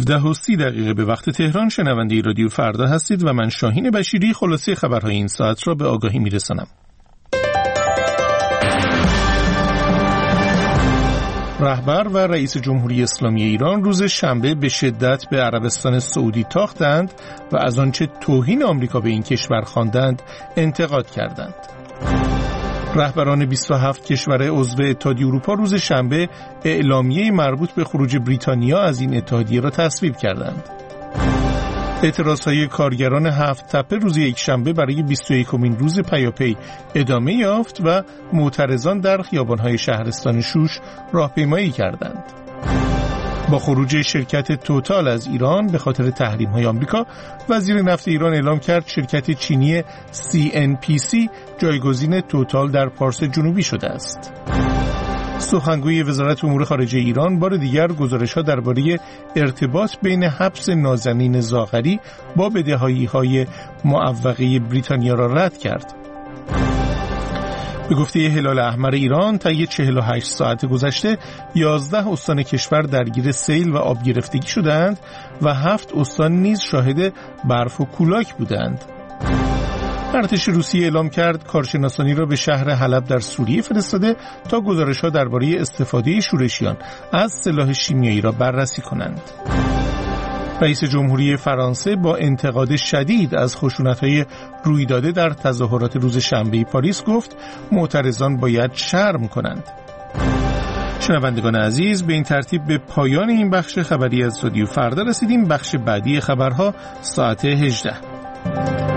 10:30 به وقت تهران شنونده رادیو فردا هستید و من شاهین بشیری خلاصه خبرهای این ساعت را به آگاهی میرسانم. رهبر و رئیس جمهوری اسلامی ایران روز شنبه به شدت به عربستان سعودی تاختند و از آنچه توهین آمریکا به این کشور خواندند انتقاد کردند. رهبران 27 کشور عضو اتحادیه اروپا روز شنبه اعلامیه مربوط به خروج بریتانیا از این اتحادیه را تصویب کردند. اعتراضهای کارگران 7 تپه روز یکشنبه برای 21مین روز پیاپی ادامه یافت و معترضان در خیابان‌های شهرستان شوش راهپیمایی کردند. با خروج شرکت توتال از ایران به خاطر تحریم‌های آمریکا، وزیر نفت ایران اعلام کرد شرکت چینی CNPC جایگزین توتال در پارس جنوبی شده است. سخنگوی وزارت امور خارجه ایران بار دیگر گزارش‌ها درباره ارتباط بین حبس نازنین زاغری با بدهی‌های معوقه بریتانیا را رد کرد. به گفته هلال احمر ایران طی 48 ساعت گذشته 11 استان کشور درگیر سیل و آب گرفتگی شدند و 7 استان نیز شاهد برف و کولاک بودند. ارتش روسیه اعلام کرد کارشناسانی را به شهر حلب در سوریه فرستاده تا گزارش‌ها درباره استفاده شورشیان از سلاح شیمیایی را بررسی کنند. رئیس جمهوری فرانسه با انتقاد شدید از خشونت‌های روی داده در تظاهرات روز شنبه پاریس گفت معترضان باید شرم کنند. شنوندگان عزیز، به این ترتیب به پایان این بخش خبری از رادیو فردا رسیدیم. بخش بعدی خبرها ساعت 18.